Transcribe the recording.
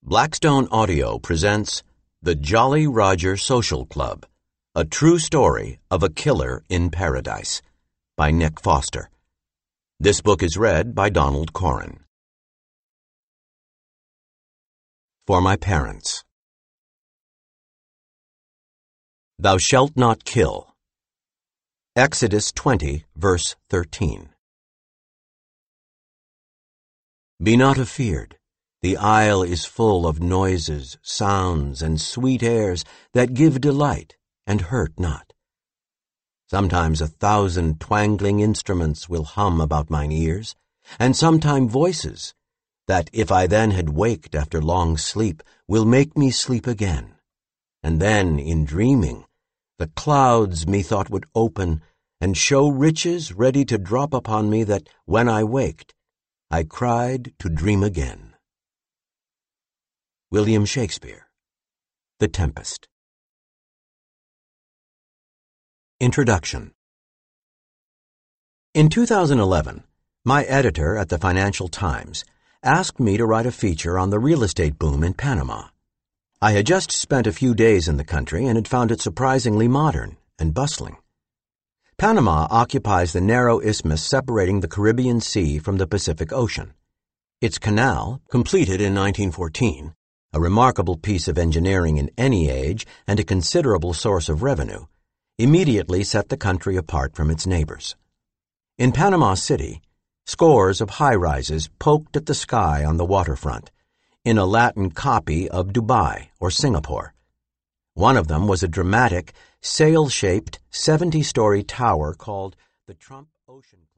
Blackstone Audio presents The Jolly Roger Social Club, a true story of a killer in paradise, by Nick Foster. This book is read by Donald Corrin. For my parents. Thou shalt not kill. Exodus 20, verse 13. Be not afeard. The isle is full of noises, sounds, and sweet airs that give delight and hurt not. Sometimes 1,000 twangling instruments will hum about mine ears, and sometime voices, that if I then had waked after long sleep, will make me sleep again. And then, in dreaming, the clouds methought would open, and show riches ready to drop upon me that, when I waked, I cried to dream again. William Shakespeare, The Tempest. Introduction. In 2011, my editor at the Financial Times asked me to write a feature on the real estate boom in Panama. I had just spent a few days in the country and had found it surprisingly modern and bustling. Panama occupies the narrow isthmus separating the Caribbean Sea from the Pacific Ocean. Its canal, completed in 1914, a remarkable piece of engineering in any age and a considerable source of revenue, immediately set the country apart from its neighbors. In Panama City, scores of high-rises poked at the sky on the waterfront, in a Latin copy of Dubai or Singapore. One of them was a dramatic, sail-shaped 70-story tower called the Trump Ocean